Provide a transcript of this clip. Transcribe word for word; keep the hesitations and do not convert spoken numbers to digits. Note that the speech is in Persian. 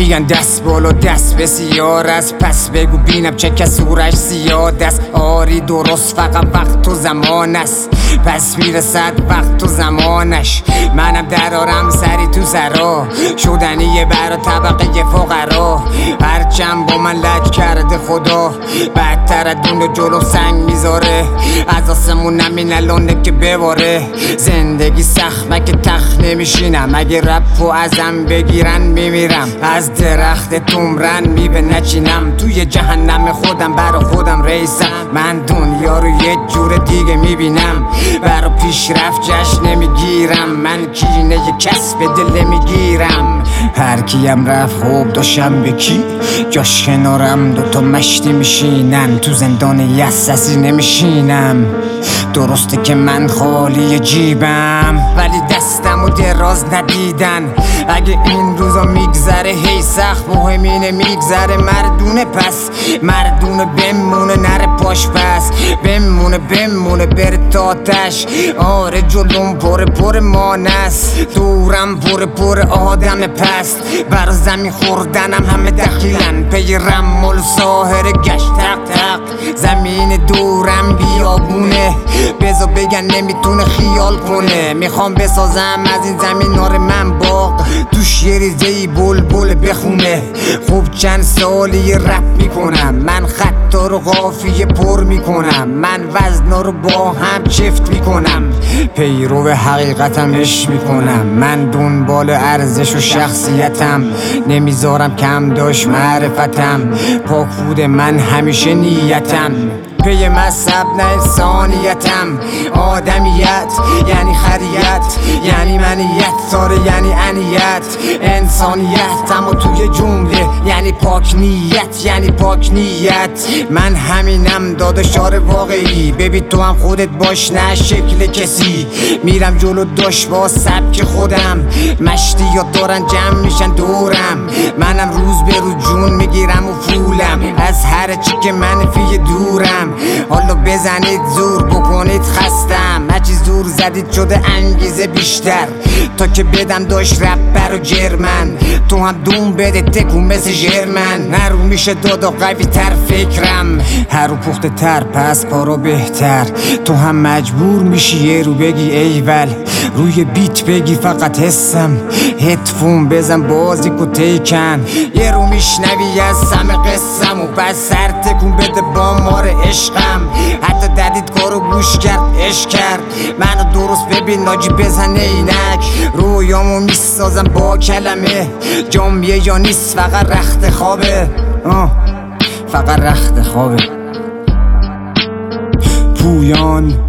میگن دست بالا دست بسیار است، پس بگو بینم چه کسورش زیاد است. آری درست فقط وقت و زمان است، پس میرسد وقت و زمانش. منم درارم سری تو سرا، شدنیه برا طبقه فقرا. هرچند با من لج کرده خدا، بدتر از دون جلو سنگ میذاره. از آسمون همین الانه که بباره. زندگی سخت مگه تخت نمیشینم، اگه رپ و ازم بگیرن میمیرم. از درخت تمرن میوه نچینم، توی جهنم خودم برا خودم ریسم. من دنیا رو یه جور دیگه میبینم، برا پیشرفت جشن نمیگیرم. من کینه یه کس به دل میگیرم. هر کیم رفت خوب داشتم به کی، جاش کنارم دوتا مشتی میشینن. تو زندان یسسی نمیشینم، درسته که من خالی جیبم ولی دستم و دراز ندیدن. اگه این روزا میگذره هی سخت، مهم اینه میگذره مردونه. پس مردونه بمونه نره پاش، پس بمونه بمونه بره تاتش. آره جلوم پر پر مانست، دورم پر پر آدم پست. برا زمین خوردنم همه دخیلن، پی رمال ساهر گشت تق تق. زمین دورم بیابونه، بزا بگن نمیتونه خیال کنه. میخوام بسازم از این زمین نار من باغ، توش یه ریزهی بل بل بخونه. خوب چند سالی رپ میکنم، من خطا رو قافیه پر میکنم. من وزنا رو با هم چفت میکنم، پیرو حقیقتم عشق میکنم. من دنبال ارزش و شخصیتم، نمیذارم کم داشت معرفتم. پاک بود من همیشه نیتم، پی مذهب نه انسانیتم. آدمیت یعنی خریت، یعنی منیت، ساره یعنی انیت. انسانیت اما توی جمله یعنی پاک نیت، یعنی پاک نیت. من همینم داداشار واقعی، ببین تو هم خودت باش نه شکل کسی. میرم جلو داش با سبک خودم، مشتی یا دارن جمع میشن دورم. منم روز به روز جون میگیرم و فولم، از هر چی که منفی دورم. حالا بزنید زور بکنید خستم، هرچی زور زدید شده انگیزه بیشتر. تا که بدم داشت رپر و جرمن، تو هم دوم بده تکون مثل جرمن. نرو میشه دادا قوی تر فکرم، هر رو پخته تر پس کارو بهتر. تو هم مجبور میشی یه رو بگی ایول، روی بیت بگی فقط حسم. هدفون بزن بازی کو تیکن، یه رو میشنوی از سم قسم و بس سر تکون بده با مار عشقم. حتی ددید کارو گوش کرد عشق کرد، منو درست ببین ناجی بزن اینک. رویامو میسازم با کلمه، جامیه یا نیست فقط رخت خوابه. آه فقط رخت خوابه. پویان